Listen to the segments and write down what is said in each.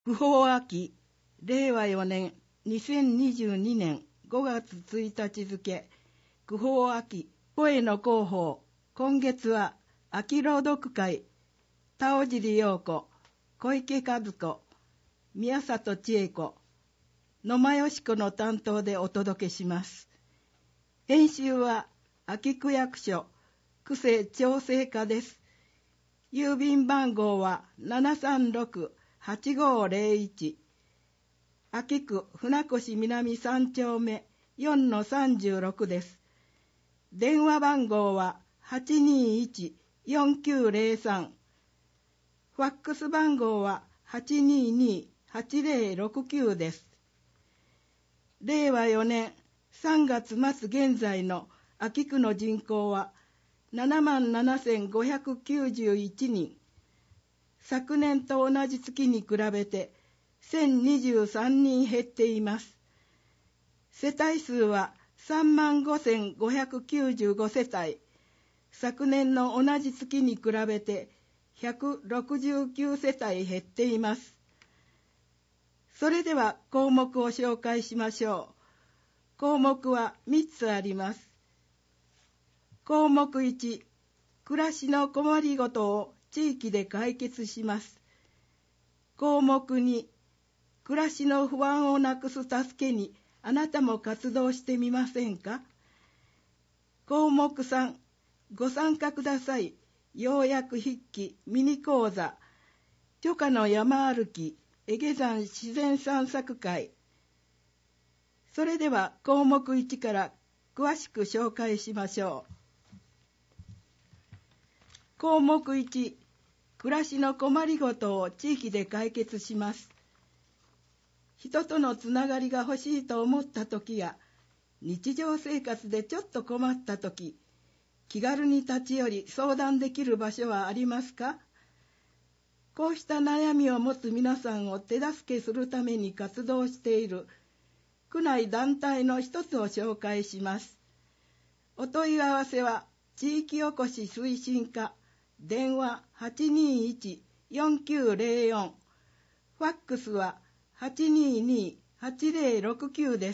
不法秋、令和4年2022年5月1日付、不法秋、声の広報。今月は、秋朗読会、田尾尻陽子、小池和子、宮里千恵子、野間よし子の担当でお届けします。編集は、秋区役所、区政調整課です。郵便番号は736-8501。秋区船越南3丁目 4-36 です。電話番号は821-4903。ファックス番号は822-8069です。令和4年3月末現在の秋区の人口は77,591人。昨年と同じ月に比べて1023人減っています。世帯数は35,595世帯。昨年の同じ月に比べて169世帯減っています。それでは項目を紹介しましょう。項目は3つあります。項目1、暮らしの困りごとを地域で解決します。項目2、暮らしの不安をなくす助けにあなたも活動してみませんか。項目3、ご参加ください。要約筆記ミニ講座、初夏の山歩き、えげ山自然散策会。それでは項目1から詳しく紹介しましょう。項目1、暮らしの困りごとを地域で解決します。人とのつながりが欲しいと思ったときや、日常生活でちょっと困ったとき、気軽に立ち寄り相談できる場所はありますか。こうした悩みを持つ皆さんを手助けするために活動している区内団体の一つを紹介します。お問い合わせは地域おこし推進課、電話 821-4904、ファックスは822-8069です。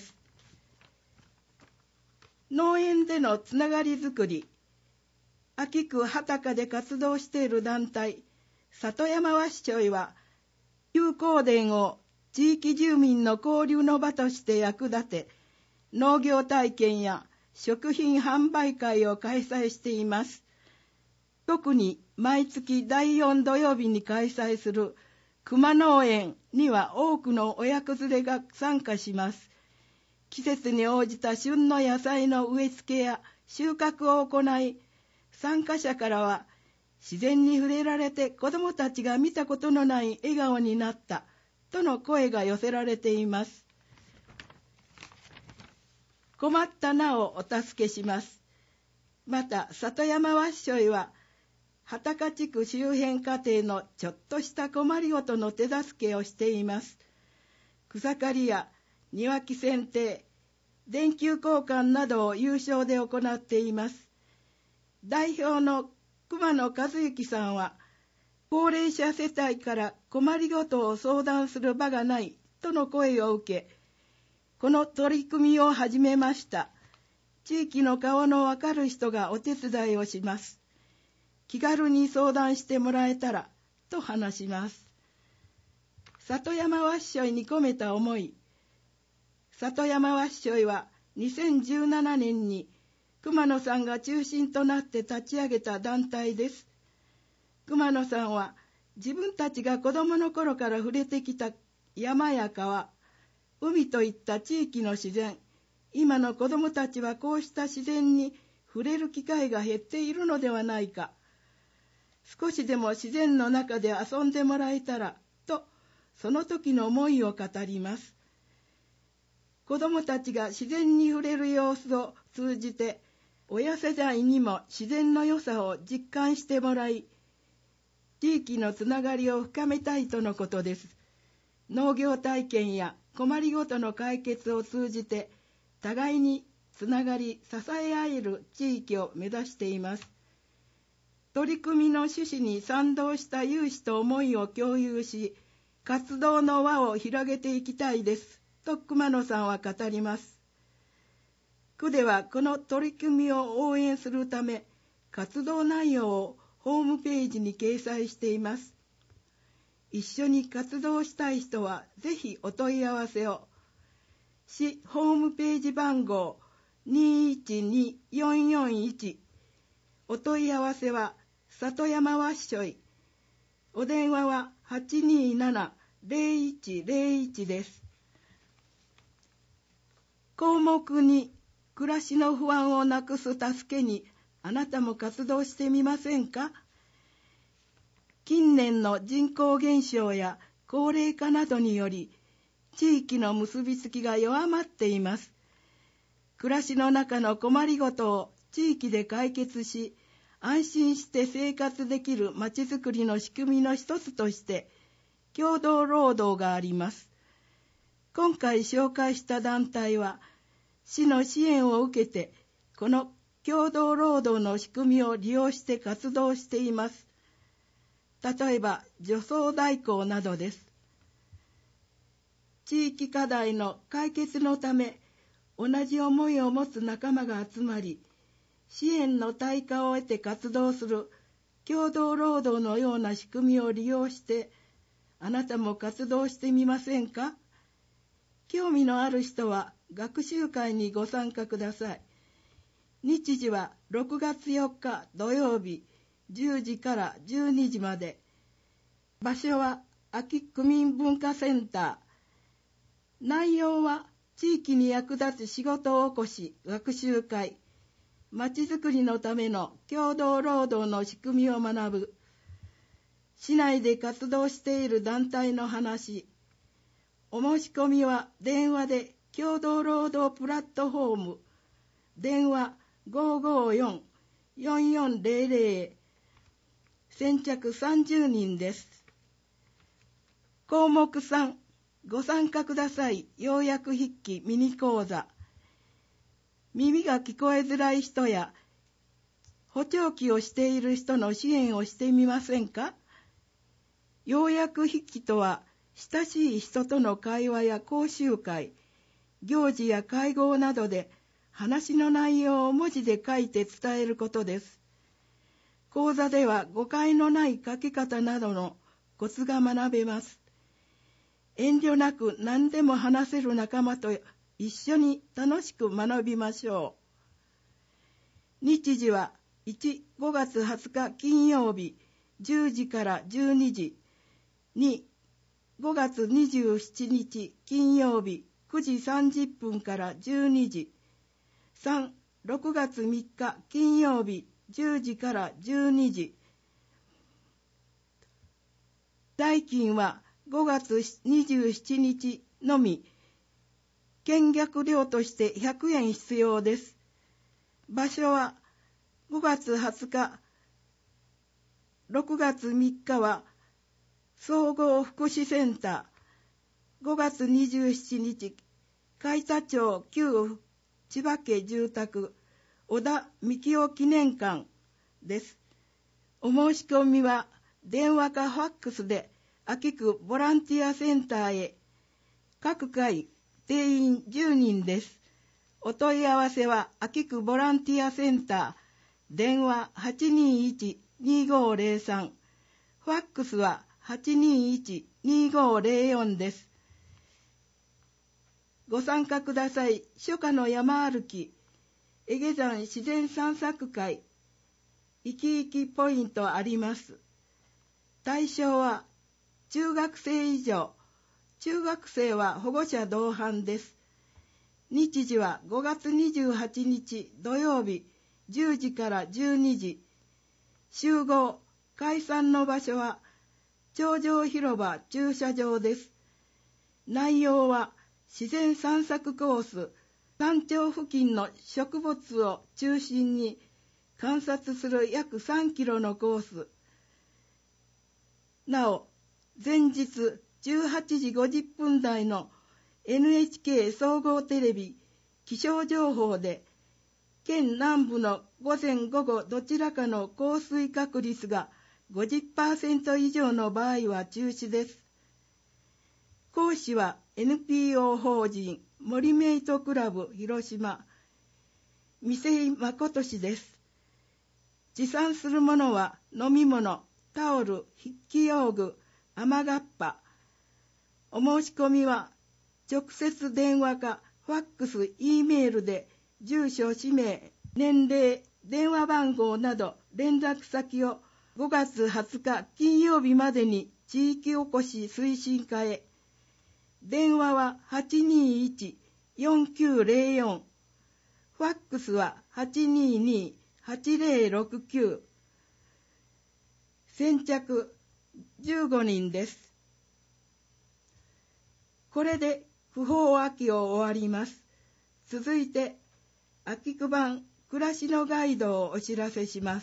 農園でのつながりづくり。秋区畑中で活動している団体、里山わっしょいは、休耕田を地域住民の交流の場として役立て、農業体験や食品販売会を開催しています。特に毎月第4土曜日に開催する熊農園には多くの親子連れが参加します。季節に応じた旬の野菜の植え付けや収穫を行い、参加者からは自然に触れられて子どもたちが見たことのない笑顔になったとの声が寄せられています。困ったなをお助けします。また里山わっしょいは畑中地区周辺家庭のちょっとした困りごとの手助けをしています。草刈りや庭木剪定、電球交換などを有償で行っています。代表の熊野和之さんは、高齢者世帯から困りごとを相談する場がないとの声を受け、この取り組みを始めました。地域の顔のわかる人がお手伝いをします。気軽に相談してもらえたらと話します。里山わっしょいに込めた思い。里山わっしょいは2017年に熊野さんが中心となって立ち上げた団体です。熊野さんは自分たちが子供の頃から触れてきた山や川、海といった地域の自然、今の子供たちはこうした自然に触れる機会が減っているのではないか。少しでも自然の中で遊んでもらえたらと、その時の思いを語ります。子供たちが自然に触れる様子を通じて、親世代にも自然の良さを実感してもらい、地域のつながりを深めたいとのことです。農業体験や困りごとの解決を通じて、互いにつながり支え合える地域を目指しています。取り組みの趣旨に賛同した有志と思いを共有し、 活動の輪を広げていきたいですと熊野さんは語ります。区ではこの取り組みを応援するため、活動内容をホームページに掲載しています。一緒に活動したい人はぜひお問い合わせを。市ホームページ番号 212-441。お問い合わせは里山わっしょい。お電話は 827-0101 です。項目2、暮らしの不安をなくす助けにあなたも活動してみませんか。近年の人口減少や高齢化などにより、地域の結びつきが弱まっています。暮らしの中の困りごとを地域で解決し、安心して生活できるまちづくりの仕組みの一つとして、共同労働があります。今回紹介した団体は、市の支援を受けて、この共同労働の仕組みを利用して活動しています。例えば除草代行などです。地域課題の解決のため、同じ思いを持つ仲間が集まり、支援の対価を得て活動する共同労働のような仕組みを利用して、あなたも活動してみませんか。興味のある人は学習会にご参加ください。日時は6月4日土曜日10時から12時まで。場所は安芸区民文化センター。内容は地域に役立つ仕事おこし学習会、まちづくりのための共同労働の仕組みを学ぶ、市内で活動している団体の話。お申し込みは電話で共同労働プラットフォーム、電話 554-4400、先着30人です。項目3、ご参加ください。要約筆記ミニ講座。耳が聞こえづらい人や補聴器をしている人の支援をしてみませんか。要約筆記とは、親しい人との会話や講習会、行事や会合などで話の内容を文字で書いて伝えることです。講座では誤解のない書き方などのコツが学べます。遠慮なく何でも話せる仲間と一緒に楽しく学びましょう。日時は1、5月20日金曜日10時から12時、2、5月27日金曜日9時30分から12時、3、6月3日金曜日10時から12時。代金は5月27日のみ、見学料として100円必要です。場所は5月20日、6月3日は総合福祉センター、5月27日、海田町旧千葉家住宅小田幹夫記念館です。お申し込みは電話かファックスで安芸区ボランティアセンターへ。各回定員10人です。お問い合わせは安芸区ボランティアセンター、電話 821-2503、ファックスは 821-2504 です。ご参加ください。初夏の山歩き、えげ山自然散策会、生き生きポイントあります。対象は中学生以上、中学生は保護者同伴です。日時は5月28日土曜日10時から12時。集合、解散の場所は頂上広場駐車場です。内容は自然散策コース、山頂付近の植物を中心に観察する約3キロのコース。なお、前日18時50分台の NHK 総合テレビ気象情報で、県南部の午前午後どちらかの降水確率が 50% 以上の場合は中止です。 講師は NPO 法人森メイトクラブ広島三井誠氏です。持参するものは飲み物、タオル、筆記用具、雨がっぱ。お申し込みは直接電話かファックス、E メールで住所、氏名、年齢、電話番号など連絡先を5月20日金曜日までに地域おこし推進課へ。電話は 821-4904。ファックスは 822-8069。先着15人です。これで不法秋を終わります。続いて秋区版暮らしのガイドをお知らせします。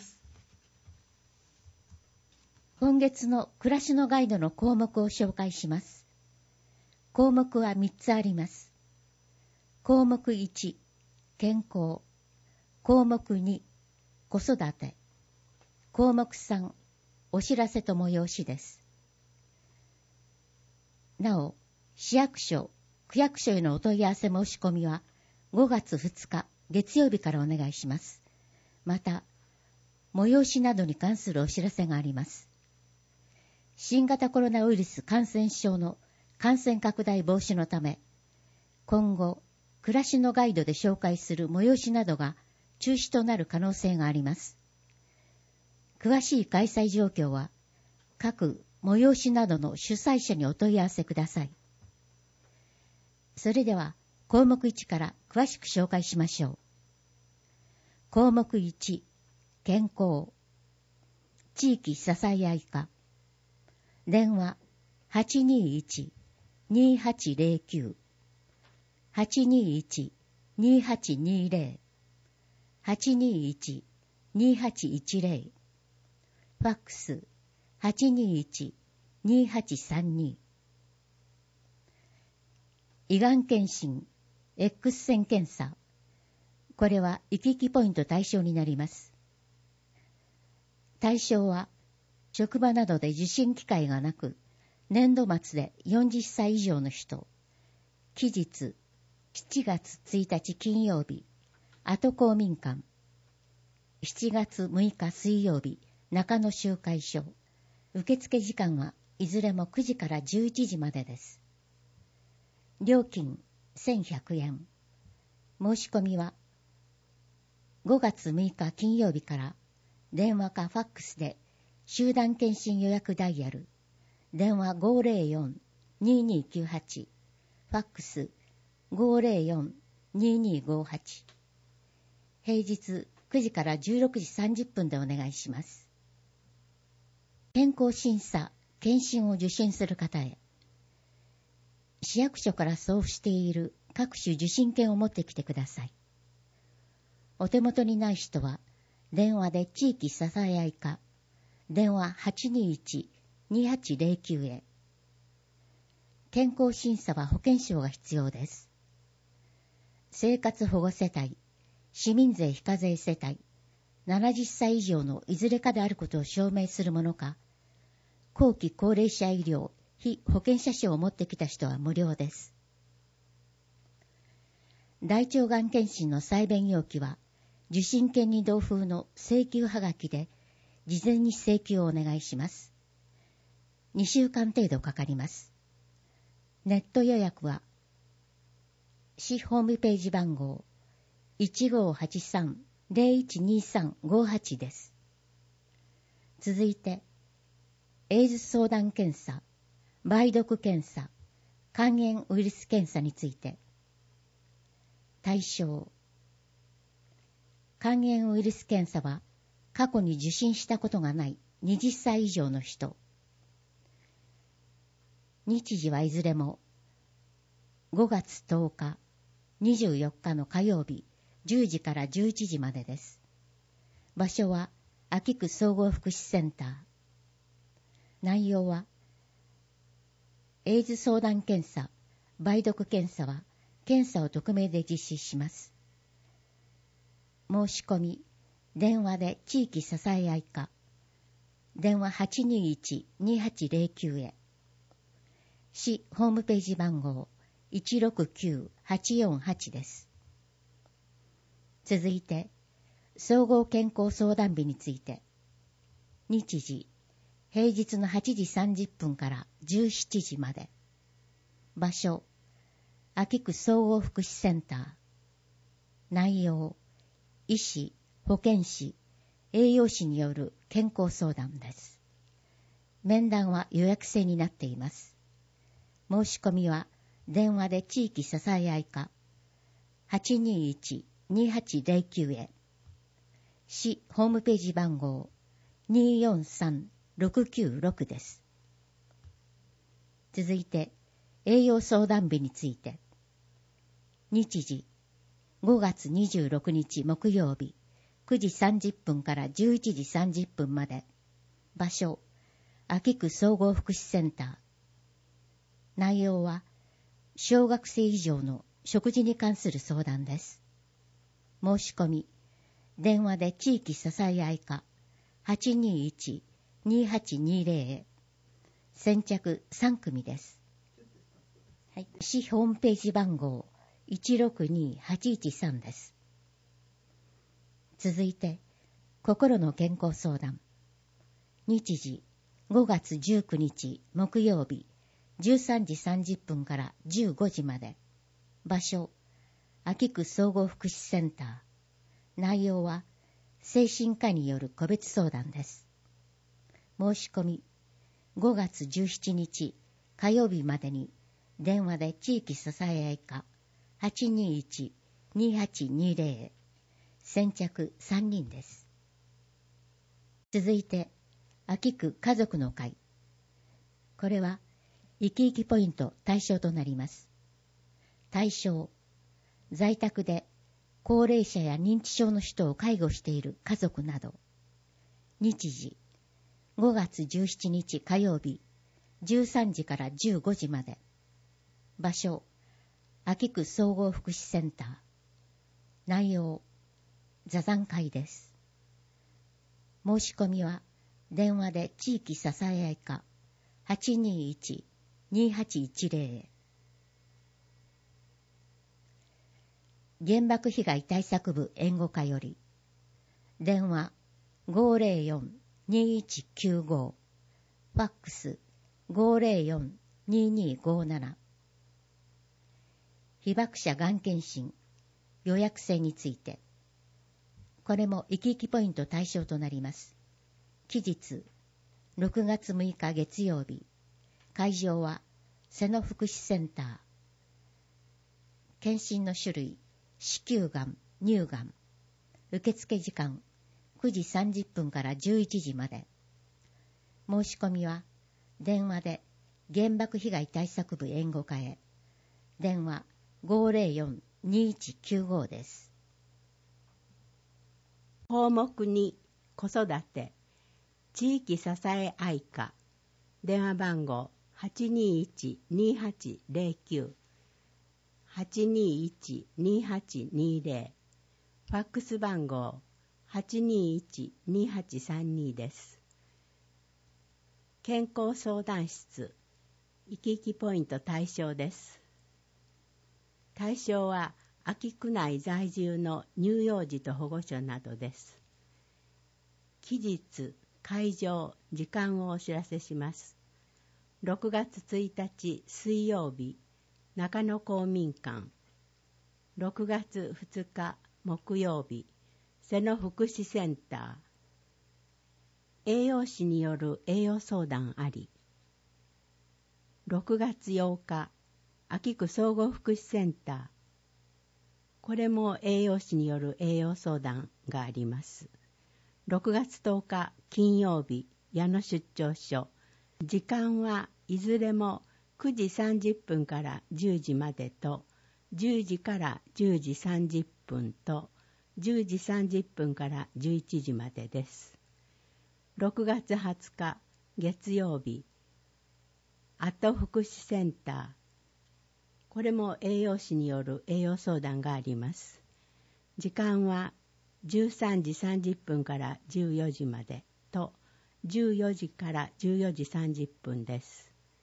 今月の暮らしのガイドの項目を紹介します。項目は3つあります。項目1、健康。項目2、子育て。項目3、お知らせと催しです。なお、市役所、区役所へのお問い合わせ申し込みは5月2日月曜日からお願いします。また、催しなどに関するお知らせがあります。新型コロナウイルス感染症の感染拡大防止のため、今後、暮らしのガイドで紹介する催しなどが中止となる可能性があります。詳しい開催状況は、各催しなどの主催者にお問い合わせください。それでは、項目1から詳しく紹介しましょう。項目1、健康。地域支え合い課。電話 821-2809 821-2820 821-2810 ファックス 821-2832 胃がん検診 X 線検査。これは行き来ポイント対象になります。対象は職場などで受診機会がなく、年度末で40歳以上の人。期日7月1日金曜日、後公民館。7月6日水曜日、中野集会所。受付時間はいずれも9時から11時までです。料金1100円。申し込みは5月6日金曜日から電話かファックスで集団検診予約ダイヤル電話 504-2298 ファックス 504-2258 平日9時から16時30分でお願いします。健康審査・検診を受診する方へ、市役所から送付している各種受診券を持ってきてください。お手元にない人は電話で地域支え合い課電話 821-2809 へ。健康審査は保険証が必要です。生活保護世帯、市民税非課税世帯、70歳以上のいずれかであることを証明するものか、後期高齢者医療非保険者証を持ってきた人は無料です。大腸がん検診の採便要記は、受診券に同封の請求はがきで、事前に請求をお願いします。2週間程度かかります。ネット予約は、市ホームページ番号 1583-012358 です。続いて、エイズ相談検査、梅毒検査、肝炎ウイルス検査について。対象。肝炎ウイルス検査は、過去に受診したことがない20歳以上の人。日時はいずれも5月10日、24日の火曜日10時から11時までです。場所は秋区総合福祉センター。内容は、エイズ相談検査、梅毒検査は検査を匿名で実施します。申し込み、電話で地域支え合い課、電話 821-2809 へ。 市ホームページ番号 169-848 です。続いて、総合健康相談日について、日時、平日の8時30分から17時まで。場所、秋区総合福祉センター。内容、医師、保健師、栄養士による健康相談です。面談は予約制になっています。申し込みは電話で地域支え合い課 821-2809 へ。市ホームページ番号 243-696 です。続いて、栄養相談日について。日時、5月26日木曜日、9時30分から11時30分まで。場所、秋区総合福祉センター。内容は、小学生以上の食事に関する相談です。申し込み、電話で地域支え合い課 821-2820 へ。先着3組です。はい、市ホームページ番号162813です。続いて、心の健康相談。日時、5月19日木曜日、13時30分から15時まで。場所、秋区総合福祉センター。内容は、精神科による個別相談です。申し込み、5月17日火曜日までに、電話で地域支え合い課 821-2820 へ。先着3人です。続いて、秋区家族の会。これは、生き生きポイント対象となります。対象、在宅で高齢者や認知症の人を介護している家族など。日時、5月17日火曜日、13時から15時まで。場所、秋区総合福祉センター。内容、座談会です。申し込みは、電話で地域支え合い課 821-2810 へ。原爆被害対策部援護課より、電話 504-2195、ファックス 504-2257。被爆者がん検診予約制について、これも生き生きポイント対象となります。期日、6月6日月曜日。会場は、瀬野福祉センター。検診の種類、子宮がん、乳がん。受付時間、9時30分から11時まで。申し込みは、電話で、原爆被害対策部援護課へ。電話、504-2195 です。 項目2、子育て。地域支え合い課。電話番号 821-2809。821-2820。ファックス番号 821-2832 です。健康相談室。生き生きポイント対象です。対象は秋区内在住の乳幼児と保護者などです。期日、会場、時間をお知らせします。6月1日水曜日、中野公民館。6月2日木曜日、瀬野福祉センター。栄養士による栄養相談あり。6月8日、秋区総合福祉センター。これも栄養士による栄養相談があります。6月10日金曜日、矢野出張所。時間はいずれも9時30分から10時までと、10時から10時30分と、10時30分から11時までです。6月20日月曜日、後福祉センター。これも栄養士による栄養相談があります。時間は13時30分から14時までと、14時から14時30分です。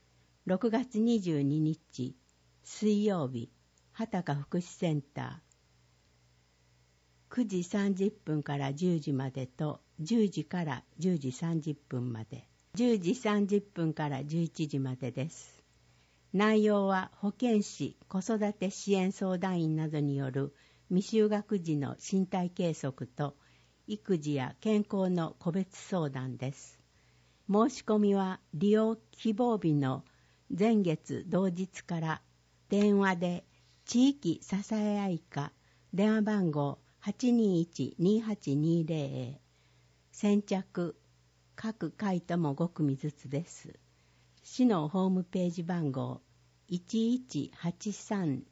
6月22日水曜日、畑中福祉センター、9時30分から10時までと10時から10時30分まで、10時30分から11時までです。内容は保健師、子育て支援相談員などによる未就学児の身体計測と育児や健康の個別相談です。申し込みは利用希望日の前月同日から電話で地域支え合い課電話番号 821-2820 へ、先着各回とも5組ずつです。市のホームページ番号 11837、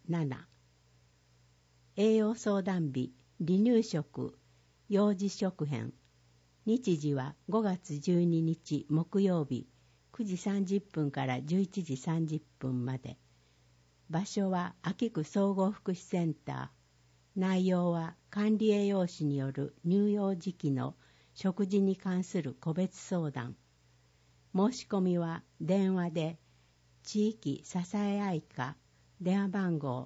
栄養相談日、離乳食、幼児食編、日時は5月12日木曜日9時30分から11時30分まで。場所は秋区総合福祉センター。内容は管理栄養士による乳幼児期の食事に関する個別相談。申し込みは電話で地域支え合い課電話番号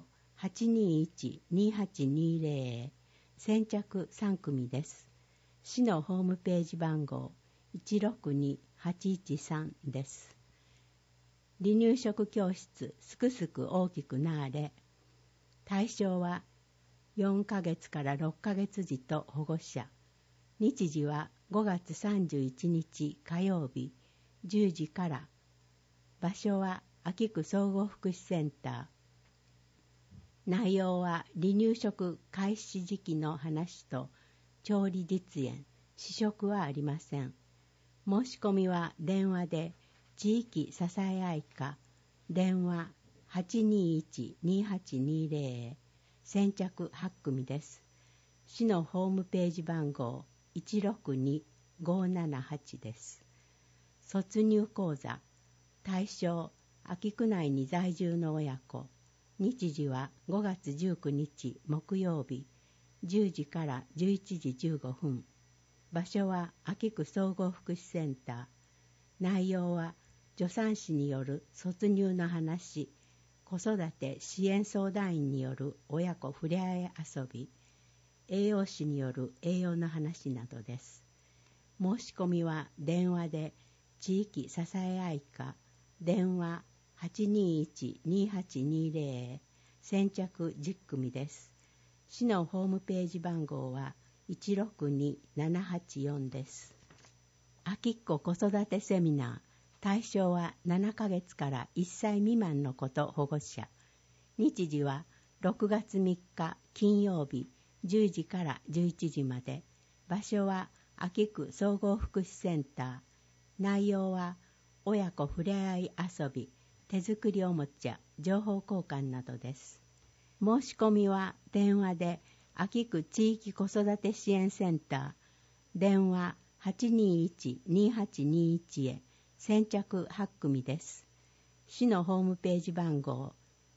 821-2820 へ、先着3組です。市のホームページ番号 162-813 です。離乳食教室すくすく大きくなーれ。対象は4ヶ月から6ヶ月児と保護者。日時は5月31日火曜日10時から。場所は秋区総合福祉センター。内容は離乳食開始時期の話と調理実演、試食はありません。申し込みは電話で地域支え合い課電話 821-2820 へ、先着8組です。市のホームページ番号 162-578 です。卒乳講座対象秋区内に在住の親子。日時は5月19日木曜日10時から11時15分。場所は秋区総合福祉センター。内容は助産師による卒乳の話、子育て支援相談員による親子ふれあい遊び、栄養士による栄養の話などです。申し込みは電話で地域支え合い課電話 821-2820 へ、先着10組です。市のホームページ番号は162784です。秋っ子子育てセミナー。対象は7ヶ月から1歳未満の子と保護者。日時は6月3日金曜日10時から11時まで。場所は秋区総合福祉センター。内容は親子ふれあい遊び、手作りおもちゃ、情報交換などです。申し込みは電話で秋区地域子育て支援センター。電話 821-2821 へ、先着8組です。市のホームページ番号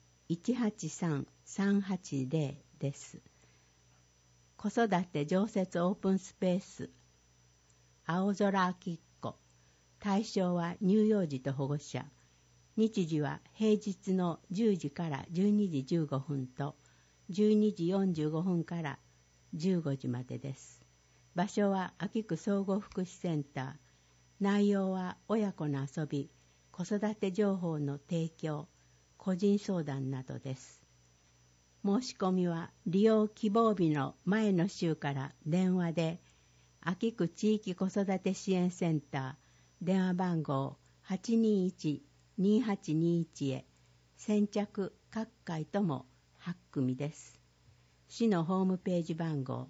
183-380 です。子育て常設オープンスペース青空秋っ子。対象は乳幼児と保護者。日時は平日の10時から12時15分と12時45分から15時までです。場所は秋区総合福祉センター。内容は親子の遊び、子育て情報の提供、個人相談などです。申し込みは利用希望日の前の週から電話で秋区地域子育て支援センター電話番号 821-2821 へ、先着各回とも8組です。市のホームページ番号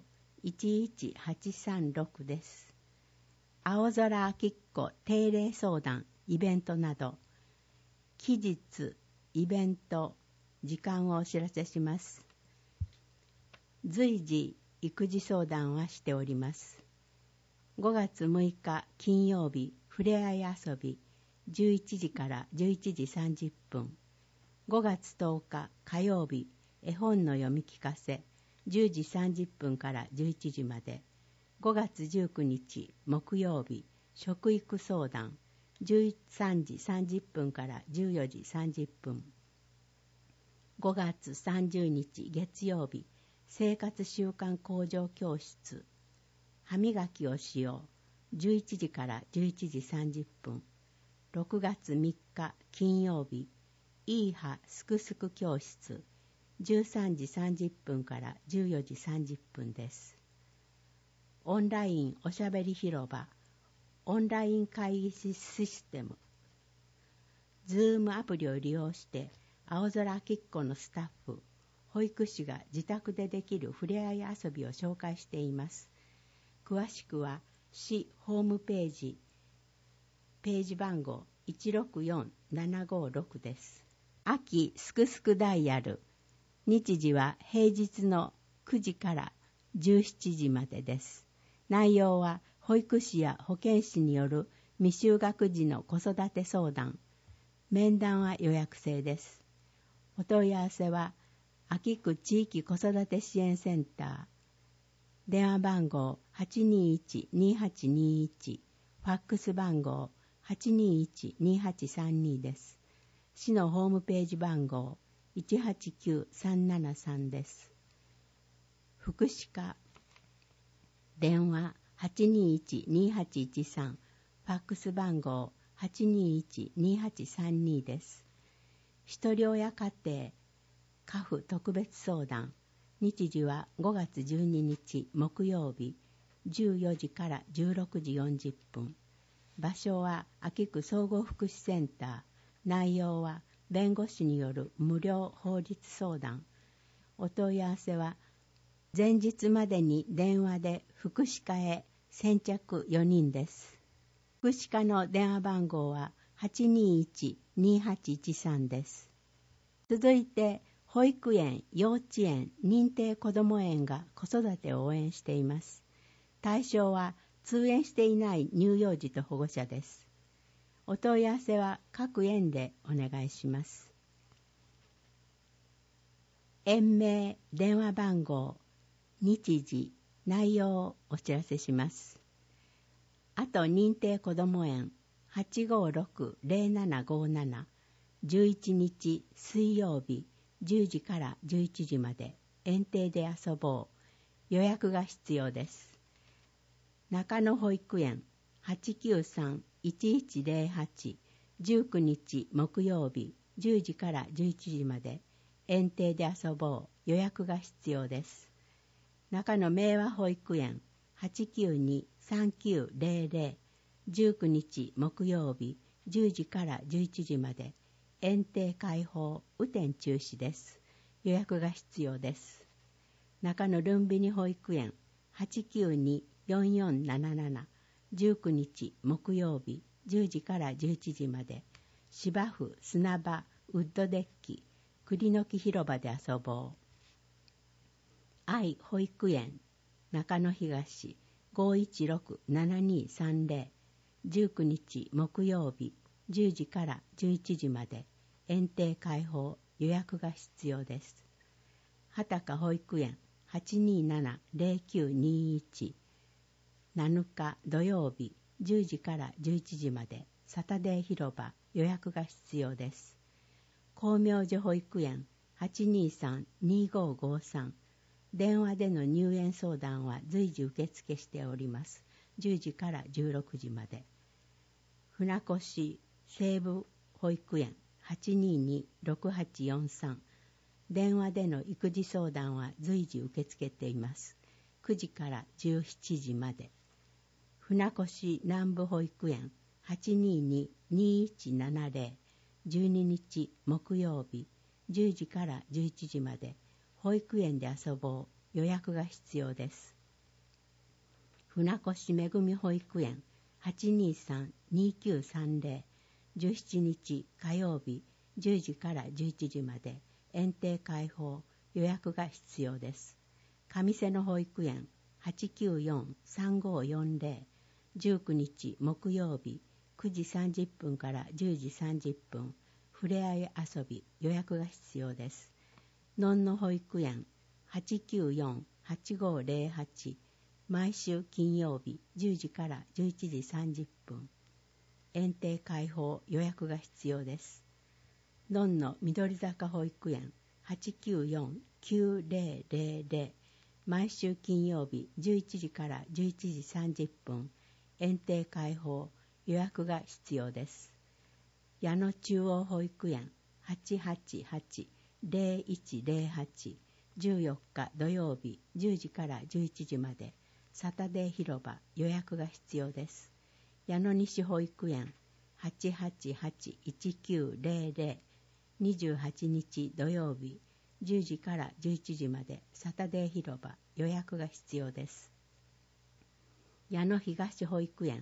11836です。青空秋っ子定例相談イベントなど、期日イベント時間をお知らせします。随時育児相談はしております。5月6日金曜日ふれあい遊び11時から11時30分。5月10日火曜日絵本の読み聞かせ10時30分から11時まで。5月19日木曜日食育相談 13時30分から14時30分。5月30日月曜日、生活習慣向上教室。歯磨きをしよう。11時から11時30分。6月3日金曜日、いい歯すくすく教室。13時30分から14時30分です。オンラインおしゃべり広場、オンライン会議システム、Zoom アプリを利用して、青空きっこのスタッフ、保育士が自宅でできるふれあい遊びを紹介しています。詳しくは市ホームページ、ページ番号164756です。秋すくすくダイヤル、日時は平日の9時から17時までです。内容は保育士や保健師による未就学児の子育て相談。面談は予約制です。お問い合わせは秋区地域子育て支援センター。電話番号 821-2821、ファックス番号 821-2832 です。市のホームページ番号189-373です。福祉課電話 821-2813、ファックス番号 821-2832 です。ひとり親家庭家父特別相談、日時は5月12日木曜日、14時から16時40分。場所は秋区総合福祉センター。内容は弁護士による無料法律相談。お問い合わせは前日までに電話で福祉課へ先着4人です。福祉課の電話番号は 821-2813 です。続いて保育園、幼稚園、認定こども園が子育てを応援しています。対象は通園していない乳幼児と保護者です。お問い合わせは各園でお願いします。園名、電話番号、日時、内容をお知らせします。あと認定こども園 856-0757、11日水曜日10時から11時まで園庭で遊ぼう。予約が必要です。中野保育園 893-1108、19日木曜日10時から11時まで園庭で遊ぼう。予約が必要です。中野明和保育園 892-3900、19日木曜日10時から11時まで園庭開放、雨天中止です。予約が必要です。中野ルンビニ保育園 892-4477、19日木曜日10時から11時まで芝生、砂場、ウッドデッキ、栗の木広場で遊ぼう。愛保育園中野東 516-7230、19日木曜日10時から11時まで園庭開放。予約が必要です。畑保育園 827-0921、7日土曜日10時から11時までサタデー広場。予約が必要です。光明寺保育園 823-2553、電話での入園相談は随時受付しております。10時から16時まで。船越西部保育園 822-6843、電話での育児相談は随時受け付けています。9時から17時まで。船越南部保育園 822-2170、12日木曜日10時から11時まで保育園で遊ぼう。予約が必要です。船越めぐみ保育園 823-2930、17日火曜日10時から11時まで園庭開放。予約が必要です。上瀬野保育園 894-3540、19日木曜日9時30分から10時30分、ふれあい遊び。予約が必要です。のんの保育園 894-8508、毎週金曜日10時から11時30分、 園庭開放予約が必要です。のんの緑坂保育園 894-9000 毎週金曜日11時から11時30分園庭開放予約が必要です。矢野中央保育園 888-0108 14日土曜日10時から11時までサタデー広場予約が必要です。矢野西保育園 888-1900 28日土曜日10時から11時までサタデー広場予約が必要です。矢野東保育園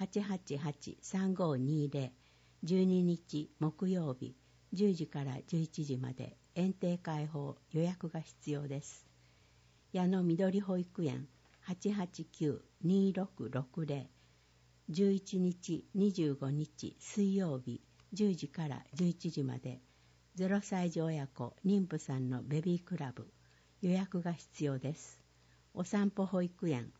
888-3520 12日木曜日10時から11時まで園庭開放予約が必要です。矢野緑保育園 889-2660 11日25日水曜日10時から11時まで0歳児親子妊婦さんのベビークラブ予約が必要です。お散歩保育園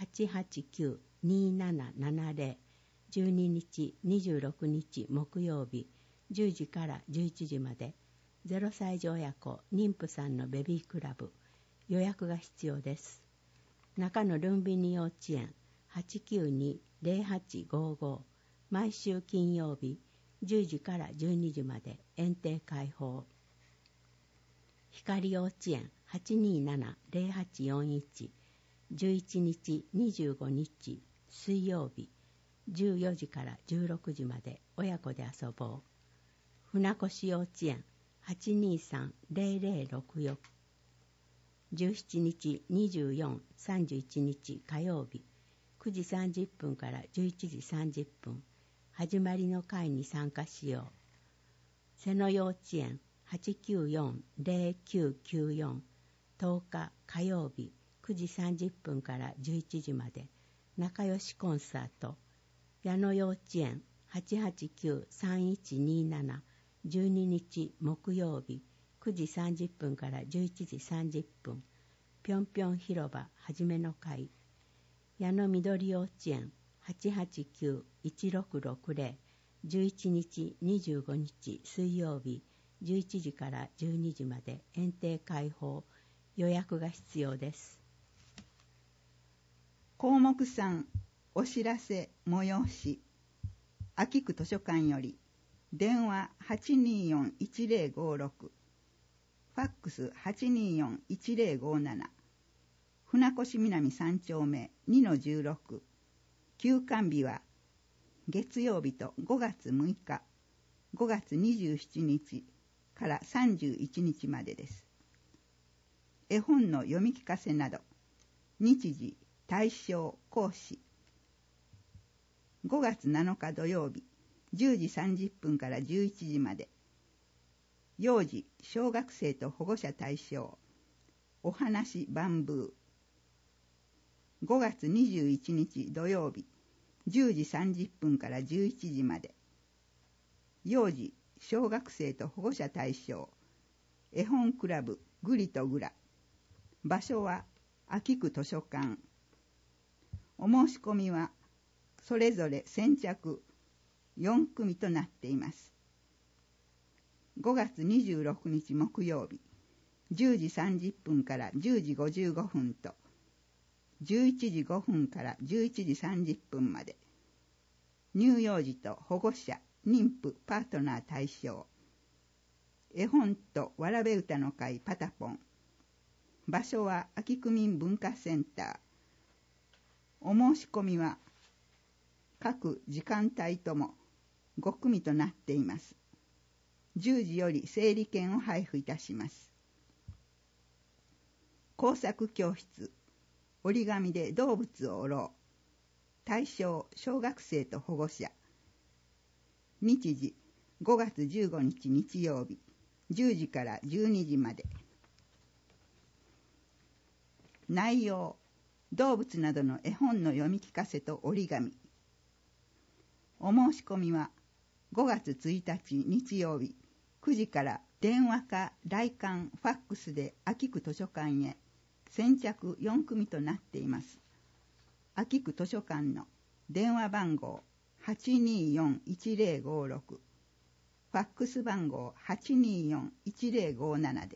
889-2770 12日26日木曜日10時から11時まで0歳児親子妊婦さんのベビークラブ予約が必要です。中野ルンビニ幼稚園 892-0855 毎週金曜日10時から12時まで園庭開放。光幼稚園 827-0841 11日25日水曜日14時から16時まで親子で遊ぼう。船越幼稚園 823-0064 17日24、31日火曜日9時30分から11時30分始まりの会に参加しよう。瀬野幼稚園 894-0994 10日火曜日9時30分から11時まで仲良しコンサート。矢野幼稚園 889-3127 12日木曜日9時30分から11時30分ぴょんぴょん広場はじめの会。矢野緑幼稚園 889-1660 11日25日水曜日11時から12時まで園庭開放予約が必要です。 項目3お知らせ催し。秋区図書館より電話 824-1056 ファックス 824-1057 船越南3丁目 2-16 休館日は月曜日と5月6日5月27日から31日までです。絵本の読み聞かせなど日時対象講師。5月7日土曜日10時30分から11時まで幼児小学生と保護者対象お話バンブー。5月21日土曜日10時30分から11時まで幼児小学生と保護者対象絵本クラブグリとグラ。場所は秋区図書館。お申し込みはそれぞれ先着4組となっています。5月26日木曜日10時30分から10時55分と11時5分から11時30分まで乳幼児と保護者妊婦パートナー対象絵本とわらべ歌の会パタポン。場所は秋区民文化センター。お申し込みは各時間帯とも5組となっています。10時より整理券を配布いたします。工作教室折り紙で動物を折ろう。対象小学生と保護者。日時5月15日日曜日10時から12時まで。内容動物などの絵本の読み聞かせと折り紙。お申し込みは5月1日日曜日9時から電話か来館ファックスで秋区図書館へ先着4組となっています。秋区図書館の電話番号 824-1056、ファックス番号 824-1057 です。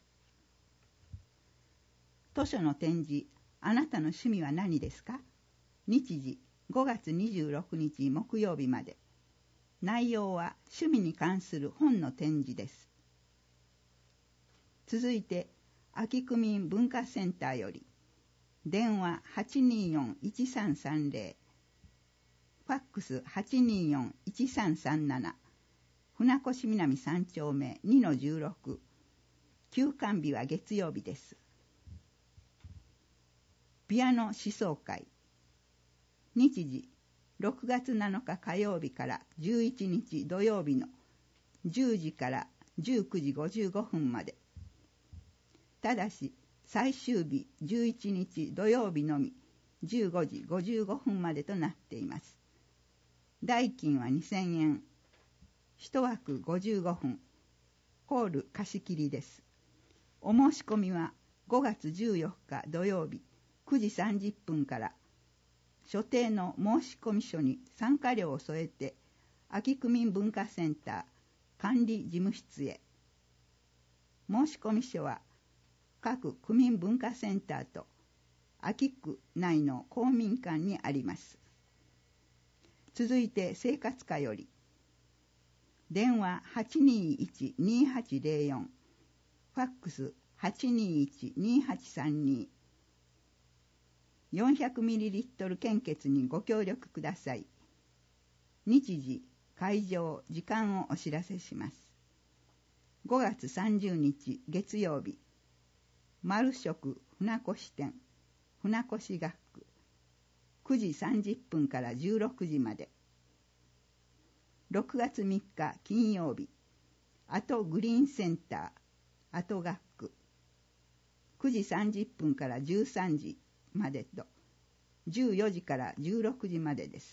図書の展示、あなたの趣味は何ですか？日時5月26日木曜日まで。内容は趣味に関する本の展示です。続いて、秋区民文化センターより、電話 824-1330、ファックス 824-1337、船越南3丁目 2-16、休館日は月曜日です。ピアノ思想会、日時6月7日火曜日から11日土曜日の10時から19時55分まで。ただし最終日11日土曜日のみ15時55分までとなっています。代金は2000円、1枠55分、ホール貸し切りです。お申し込みは5月14日土曜日9時30分から所定の申込書に参加料を添えて秋区民文化センター管理事務室へ。申込書は各区民文化センターと秋区内の公民館にあります。続いて生活課より、電話 821-2804、ファックス 821-2832、400ml 献血にご協力ください。日時、会場、時間をお知らせします。5月30日月曜日、丸食船越店、船越学区、9時30分から16時まで。6月3日金曜日、アトグリーンセンター、アト学区、9時30分から13時までと、14時から16時までです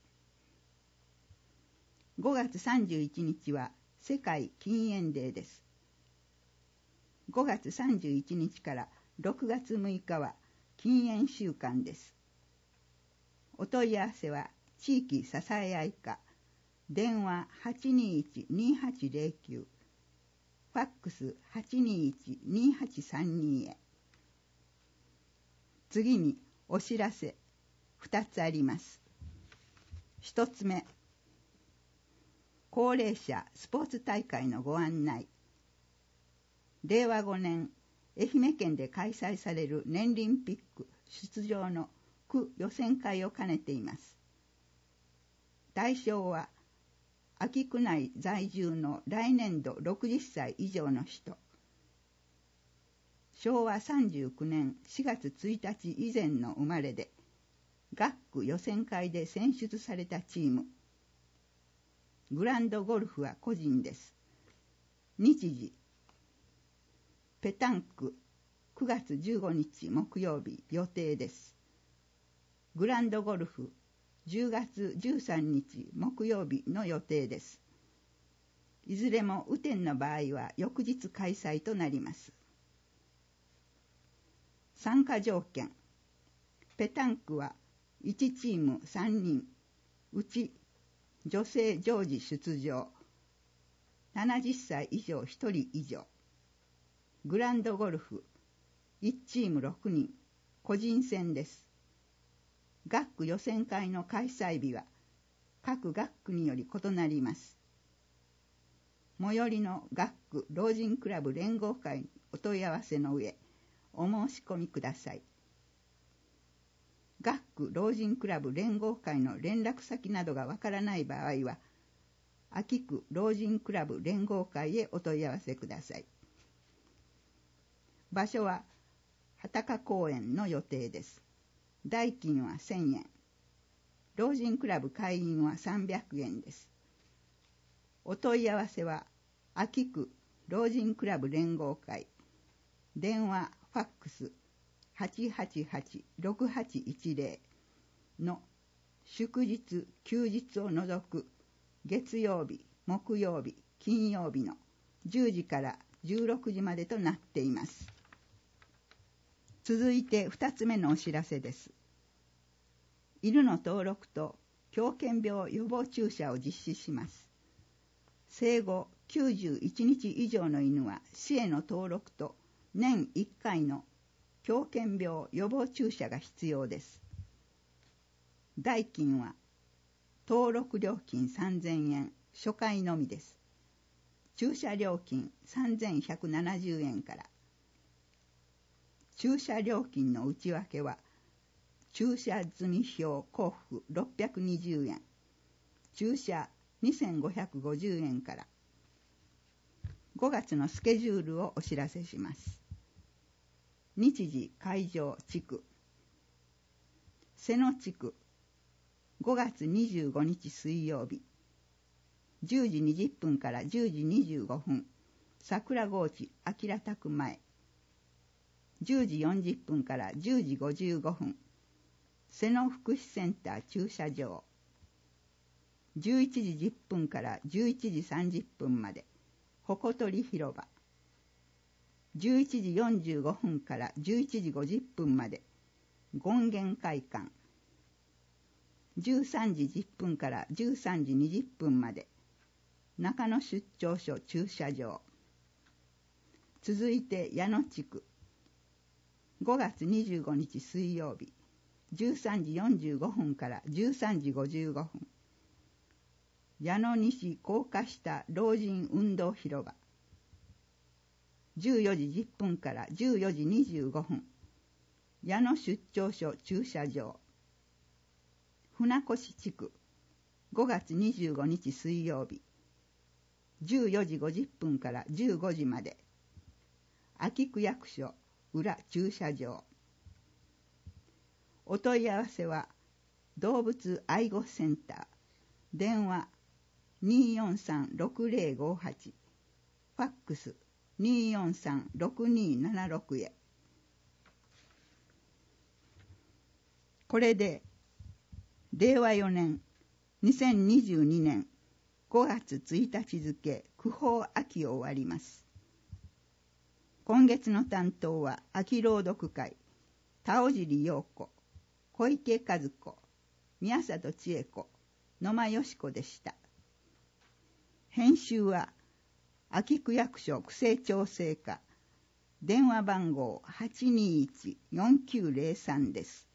。5月31日は世界禁煙デーです。5月31日から6月6日は禁煙週間です。お問い合わせは地域支え合い課、電話 821-2809、ファックス 821-2832 へ。次にお知らせ2つあります。1つ目、高齢者スポーツ大会のご案内。令和5年愛媛県で開催される年輪ピック出場の区予選会を兼ねています。対象は秋区内在住の来年度60歳以上の人、昭和39年4月1日以前の生まれで学区予選会で選出されたチーム。グランドゴルフは個人です。日時、ペタンク9月15日木曜日予定です。グランドゴルフ10月13日木曜日の予定です。いずれも雨天の場合は翌日開催となります。参加条件、ペタンクは1チーム3人、うち女性常時出場、70歳以上1人以上。グランドゴルフ1チーム6人、個人戦です。学区予選会の開催日は各学区により異なります。最寄りの学区老人クラブ連合会にお問い合わせの上お申し込みください。学区老人クラブ連合会の連絡先などがわからない場合は秋区老人クラブ連合会へお問い合わせください。場所は畑公園の予定です。代金は1000円。老人クラブ会員は300円です。お問い合わせは秋区老人クラブ連合会、電話ファックス 888-6810 の祝日休日を除く月曜日木曜日金曜日の10時から16時までとなっています。続いて2つ目のお知らせです。犬の登録と狂犬病予防注射を実施します。生後91日以上の犬は市への登録と年1回の狂犬病予防注射が必要です。代金は登録料金3000円、初回のみです。注射料金3170円から。注射料金の内訳は、注射済票交付620円、注射2550円から。5月のスケジュールをお知らせします。日時会場地区。瀬野地区、5月25日水曜日、10時20分から10時25分、桜河内明宅前。10時40分から10時55分、瀬野福祉センター駐車場。11時10分から11時30分まで、ほことり広場。11時45分から11時50分まで、権現会館。13時10分から13時20分まで、中野出張所駐車場。続いて矢野地区。5月25日水曜日、13時45分から13時55分。矢野西高架下老人運動広場。14時10分から14時25分。矢野出張所駐車場。船越地区。5月25日水曜日。14時50分から15時まで。秋区役所裏駐車場。お問い合わせは動物愛護センター。電話243-6058。ファックス243-6276へ。これで令和4年2022年5月1日付区報秋を終わります。今月の担当は秋朗読会田尾尻陽子、小池和子、宮里千恵子、野間よし子でした。編集は秋区役所区政調整課、電話番号821-4903です。